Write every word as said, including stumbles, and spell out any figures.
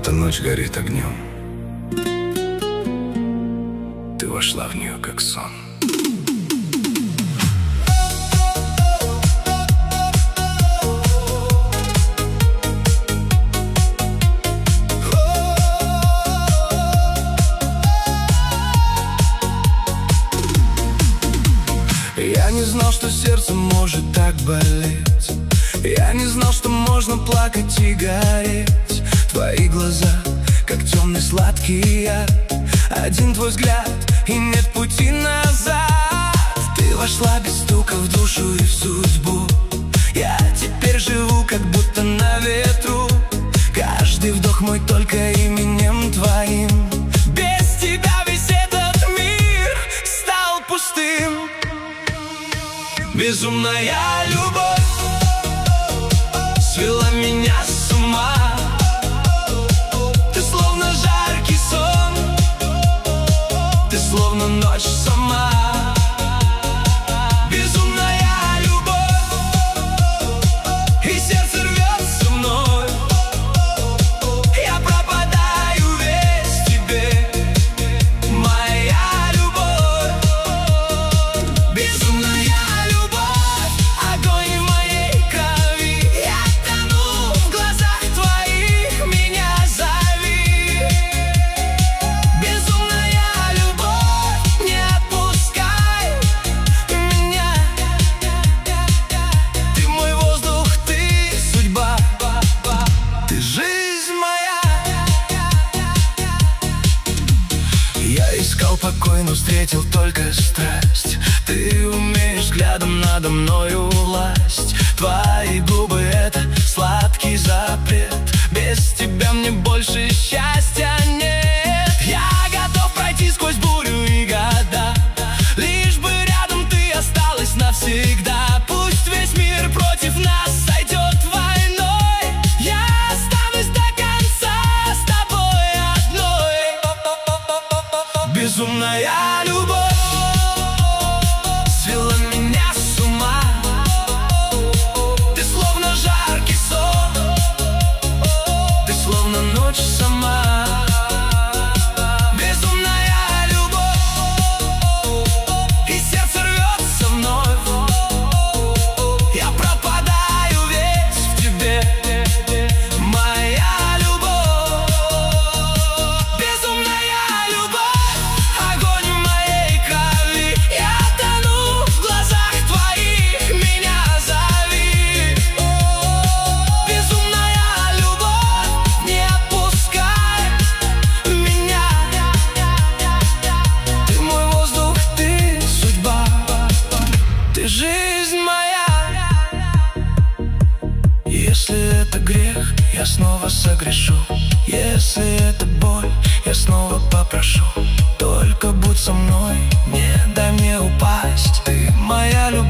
Эта ночь горит огнем. Ты вошла в нее, как сон. Я не знал, что сердце может так болеть. Я не знал, что можно плакать и гореть. Твои глаза, как темный сладкий яд. Один твой взгляд, и нет пути назад. Ты вошла без стука в душу и в судьбу. Я теперь живу, как будто на ветру. Каждый вдох мой только именем твоим. Без тебя весь этот мир стал пустым. Безумная любовь свела меня с ума. Ты словно жаркий сон, ты словно ночь сама. Безумная любовь, и сердце рвется вновь. Я пропадаю весь в тебе, моя любовь. Безумная покой, но встретил только страсть. Ты умеешь взглядом надо мною власть. Твои губы — это сладкий запрет. Без тебя мне больше счастья нет. Я готов пройти сквозь бурю и года, лишь бы рядом ты осталась навсегда. Пусть весь мир против нас сойдет войной, я останусь до конца с тобой одной. Безумная любовь свела меня с ума. Ты словно жаркий сон, ты словно ночь сама. Безумная любовь, и сердце рвется вновь. Я пропадаю весь в тебе, моя любовь. Безумная любовь, огонь в моей крови. Я тону в глазах твоих, меня зови. Безумная любовь, не отпускай меня. Ты мой воздух, ты судьба, ты жизнь моя. Если это грех, я снова согрешу. Если это боль, я снова попрошу. Только будь со мной, не дай мне упасть. Ты моя любовь.